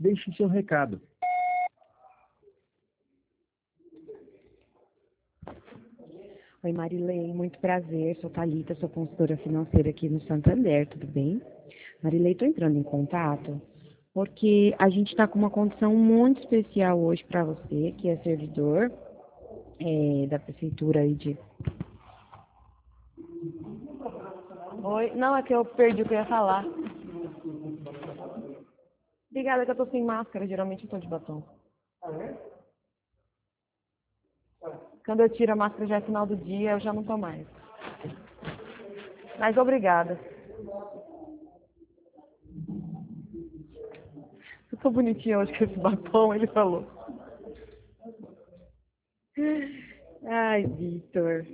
Deixe seu recado. Oi, Marilei, muito prazer. Sou Thalita, sou consultora financeira aqui no Santander, tudo bem? Marilei, estou entrando em contato porque a gente está com uma condição muito especial hoje para você, que é servidor da prefeitura aí de... Oi, não, é que eu perdi o que eu ia falar. Obrigada, que eu tô sem máscara, geralmente eu tô de batom. Quando eu tiro a máscara já é final do dia, eu já não tô mais. Mas obrigada. Eu tô bonitinha hoje com esse batom, ele falou. Ai, Vitor.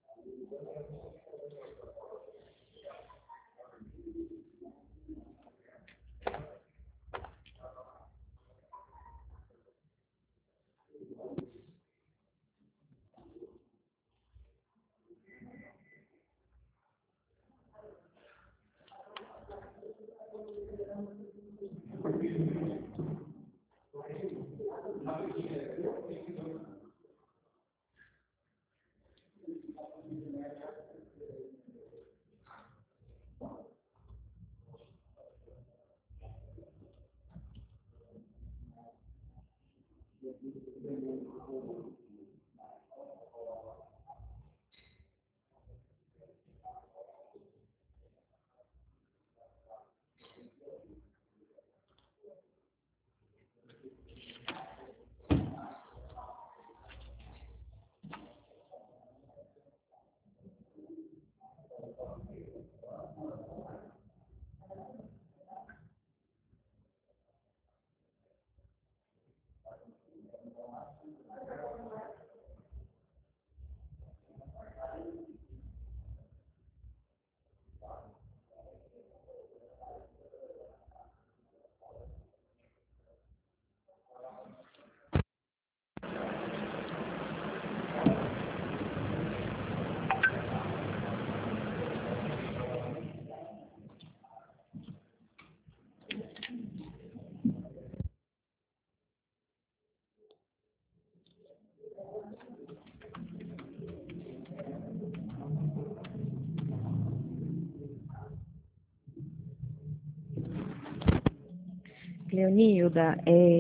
Leonilda,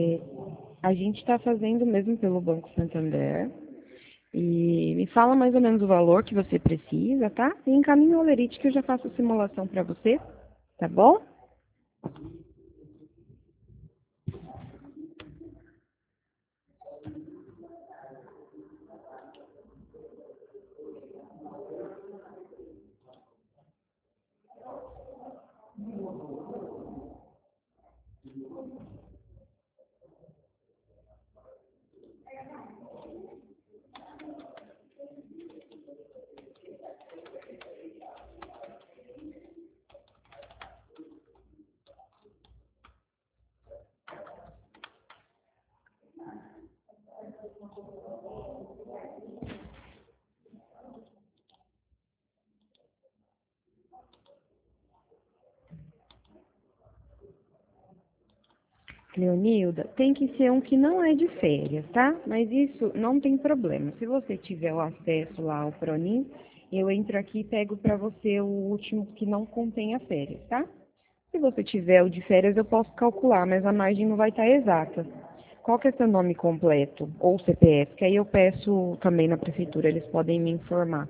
a gente está fazendo mesmo pelo Banco Santander. E me fala mais ou menos o valor que você precisa, tá? E encaminha o Olerite que eu já faço a simulação para você, tá bom? Leonilda, tem que ser um que não é de férias, tá? Mas isso não tem problema. Se você tiver o acesso lá ao Pronim, eu entro aqui e pego para você o último que não contenha férias, tá? Se você tiver o de férias, eu posso calcular, mas a margem não vai estar exata. Qual que é seu nome completo ou CPF? Que aí eu peço também na prefeitura, eles podem me informar.